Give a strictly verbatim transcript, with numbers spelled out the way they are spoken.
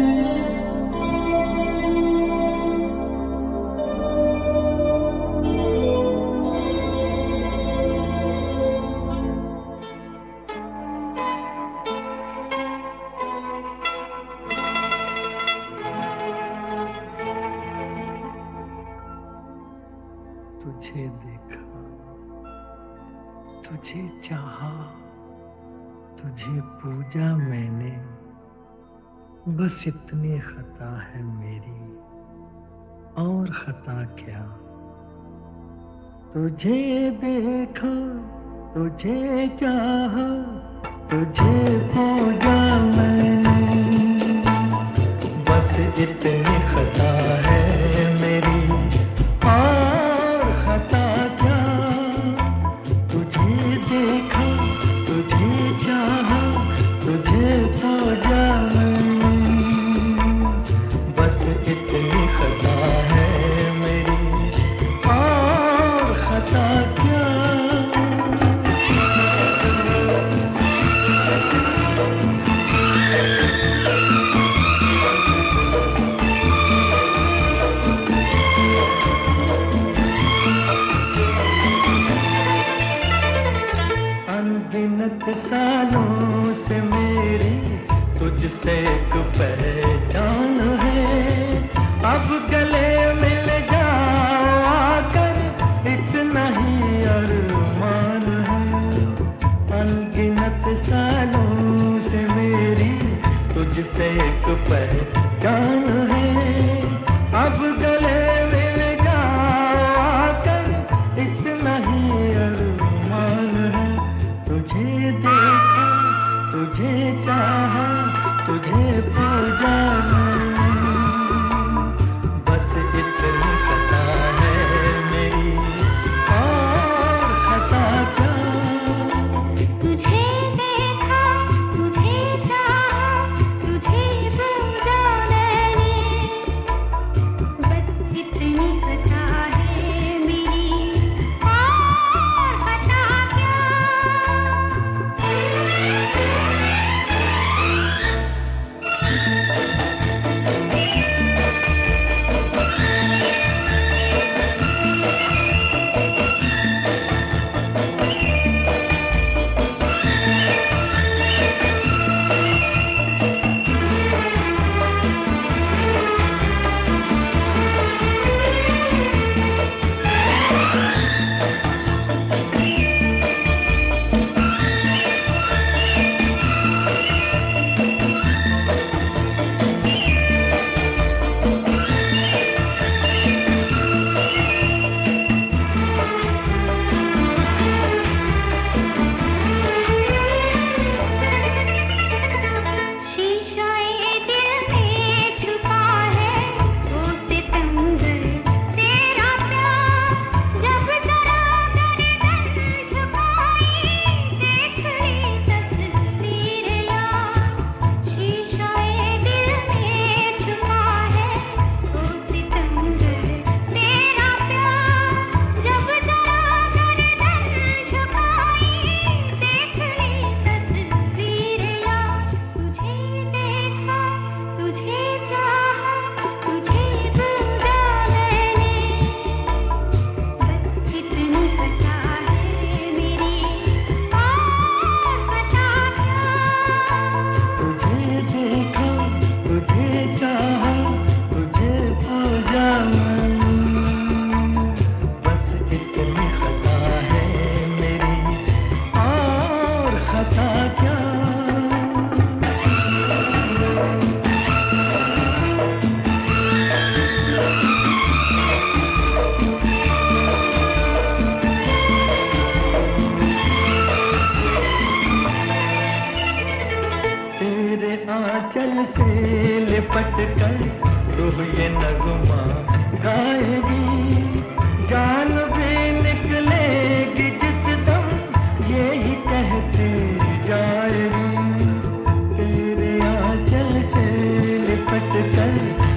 तुझे देखा, तुझे चाहा, तुझे पूजा मैंने, बस इतनी खता है मेरी, और खता क्या। तुझे देखा, तुझे चाहा, तुझे पूजा मैंने, बस इतनी खता है मेरी, और खता क्या। तुझे देखा, तुझे चाहा, तुझे पूजा मैंने, बस इतनी खता है मेरी, और खता क्या। अनगिनत सालों से मेरी तुझसे एक पहचान है, अब गले मिल जाओ आकर, इतना ही अरमान है। अनगिनत सालों से मेरी तुझसे एक पहचान है, अब गले मिल जाओ आकर, इतना ही अरमान है। तुझे देखा, तुझे चाहा, तुझे पूजा मैंने, बस इतनी खता है मेरी, और खता क्या। तुझे देखा, तुझे चाहा, तुझे पूजा मैंने, बस इतनी खता है मेरी, और खता क्या। आंचल से लिपट कर रूह ये नगमा गाएगी, जान भी निकलेगी जिस दम यही कहती जाएगी। तेरे आंचल से लिपट कर